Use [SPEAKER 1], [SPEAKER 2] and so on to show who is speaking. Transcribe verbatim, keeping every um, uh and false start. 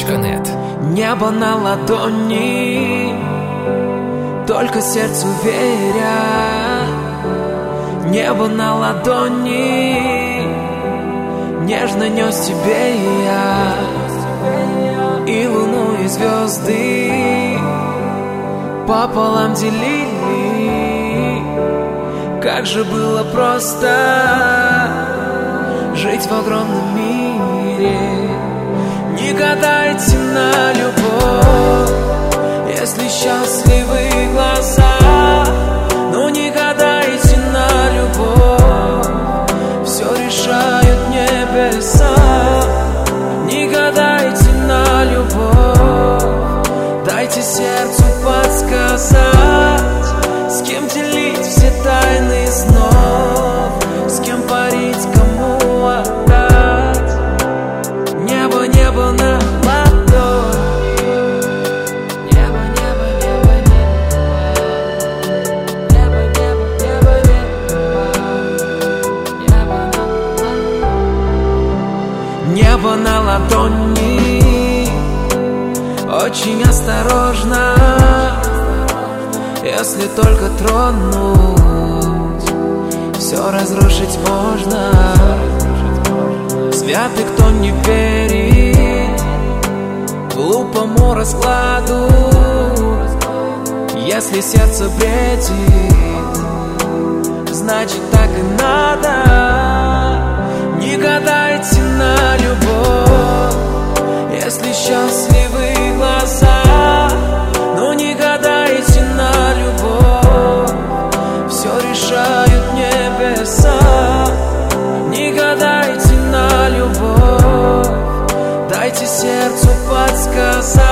[SPEAKER 1] Интернет.
[SPEAKER 2] Небо на ладони, только сердцу веря. Небо на ладони, нежно нес тебе я. И луну, и звезды пополам делили. Как же было просто жить в огромном мире. Не гадайте на любовь, если счастливы глаза. Но не гадайте на любовь, все решают небеса. Не гадайте на любовь, дайте сердцу подсказать. С кем делить все тайны снов, с кем парить, кому отдать. Небо, небо на ладони. Небо, небо, небо, небо. Небо, небо, небо, небо. Небо на ладони, очень осторожно. Если только тронуть, все разрушить можно. Святый, кто не верит глупому раскладу. Если сердце бредит, значит так и надо. Не гадайте на любовь, если счастливы глаза. Но не гадайте на любовь, все решают небеса. Не гадайте на любовь, дайте сердцу подсказать.